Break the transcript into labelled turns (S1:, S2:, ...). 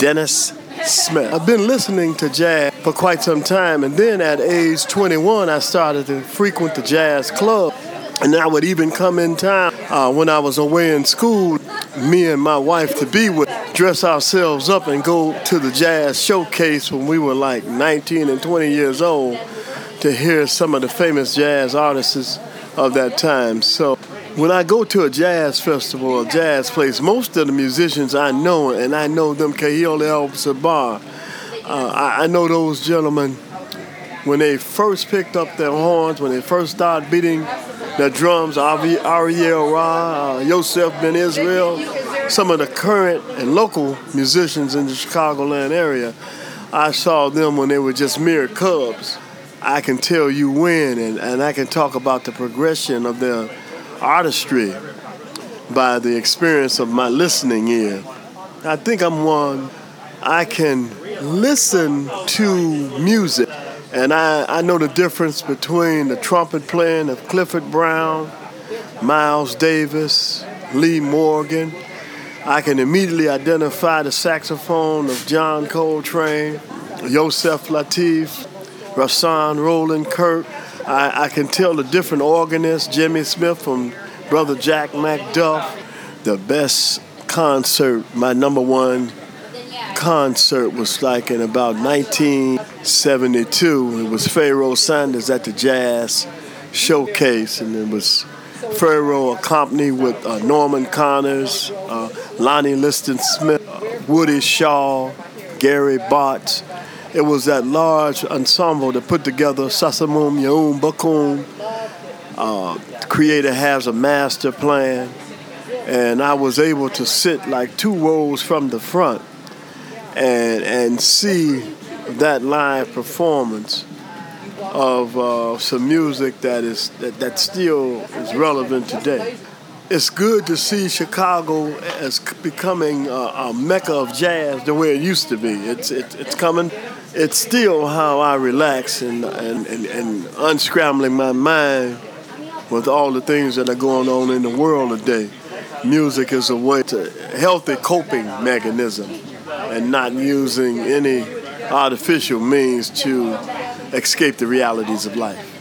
S1: Dennis Smith. I've been listening to jazz for quite some time, and then at age 21, I started to frequent the jazz club. And I would even come in town when I was away in school, me and my wife to be would dress ourselves up and go to the jazz showcase when we were like 19 and 20 years old to hear some of the famous jazz artists of that time. So when I go to a jazz festival or jazz place, most of the musicians I know, and I know them, Kahil El-Sabah, I know those gentlemen when they first picked up their horns, when they first started beating their drums, Ariel Ra, Yosef Ben Israel, some of the current and local musicians in the Chicagoland area, I saw them when they were just mere cubs. I can tell you when, and I can talk about the progression of their artistry by the experience of my listening ear. I think I'm one, I can listen to music, and I know the difference between the trumpet playing of Clifford Brown, Miles Davis, Lee Morgan. I can immediately identify the saxophone of John Coltrane, Yosef Lateef, Rahsaan Roland Kirk. I can tell the different organists, Jimmy Smith from Brother Jack McDuff. The best concert, my number one concert was like in about 1972. It was Pharoah Sanders at the Jazz Showcase, and it was Pharoah accompanied with Norman Connors, Lonnie Liston Smith, Woody Shaw, Gary Botts. It was that large ensemble that put together Sasamum Yaum Bakum. The creator has a master plan, and I was able to sit like 2 rows from the front and see that live performance of some music that still is relevant today. It's good to see Chicago as becoming a mecca of jazz the way it used to be. It's coming. It's still how I relax and unscrambling my mind with all the things that are going on in the world today. Music is a way to healthy coping mechanism and not using any artificial means to escape the realities of life.